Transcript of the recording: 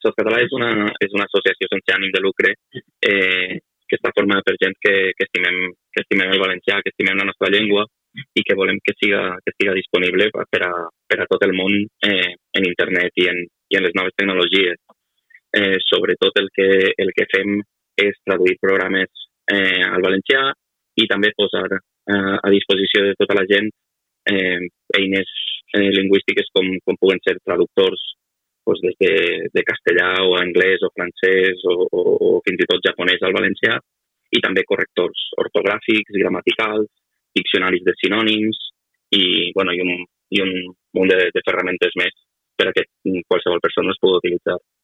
Softcatalà és una associació sense ànim de lucre que està formada per gent que estimem el valencià, que estimem la nostra llengua i que volem que siga disponible per a tot el món en internet i en les noves tecnologies. Sobretot el que fem és traduir programes al valencià i també posar a disposició de tota la gent eines lingüístiques com puguen ser traductors des de castellà o anglès o francès o fins i tot japonès al valencià i també correctors ortogràfics, gramaticals, diccionaris de sinònims i un munt de ferramentes més per a que qualsevol persona es pugui utilitzar.